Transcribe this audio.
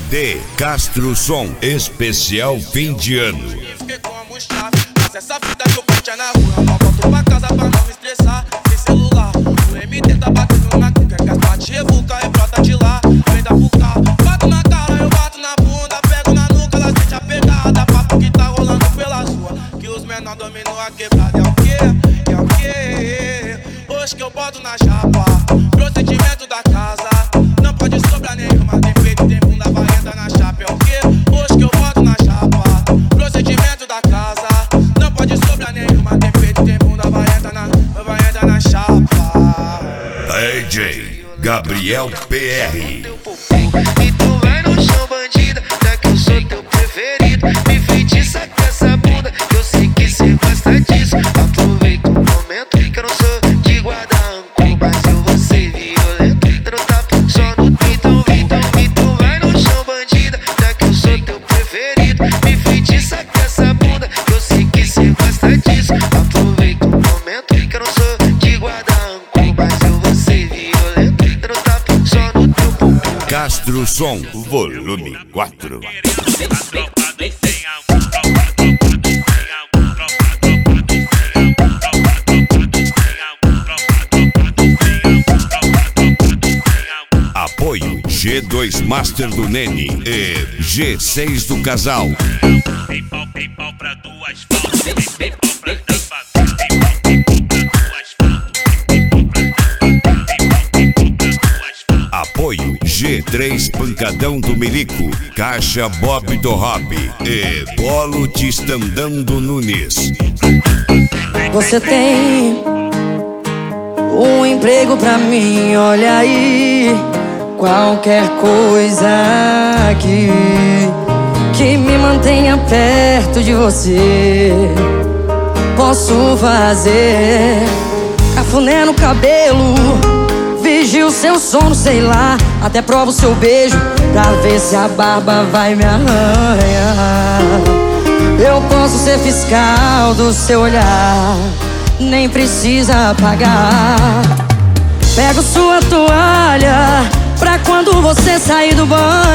CD Castro Som, especial fim de ano. Fiquei como chave, mas essa fita que eu curti é na rua. Não volto pra casa pra não me estressar. Sem celular, o MT tá batendo na cuca. Que as bate revuca e brota de lá. Vem da puca, bato na cara, eu bato na bunda. Pego na nuca, ela sente a pegada. Papo que tá rolando pela rua, que os menor dominam a quebrada. É o quê? É o quê? Hoje que eu boto na chapa, procedimento da casa. Não pode sobrar nenhuma, tem peito, tem bunda, vai entrar na chapa. É o quê? Hoje que eu boto na chapa, procedimento da casa. Não pode sobrar nenhuma, tem peito, tem bunda, vai entrar na chapa. DJ Gabriel PR. E tu vai no chão, bandida, já que eu sou teu preferido. Me feitiça com essa bunda, que eu sei que cê gosta disso. Aproveita o momento que eu não sou de guardar rancor, mas eu vou ser violento, dando tapa só no então. E tu vai no chão, bandida, já que eu sou teu preferido. Me feitiça com essa bunda, que eu sei que cê gosta disso. Aproveita o momento que eu não sou de guardar rancor, mas eu vou ser violento, dando tapa só no teu bumbum. Castro Som, volume 4. Apoio G2 Master do Nene e G6 do Casal. Tem pau pra duas fotos. Tem pau pra duas fotos. Apoio G3 Pancadão do Milico, Caixa Bob do Hobby e Polo Tistandão Nunes. Você tem um emprego pra mim, olha aí. Qualquer coisa que me mantenha perto de você, posso fazer. Cafuné no cabelo, vigio seu sono, sei lá. Até provo seu beijo pra ver se a barba vai me arranhar. Eu posso ser fiscal do seu olhar, nem precisa pagar. Pego sua toalha pra quando você sair do banho.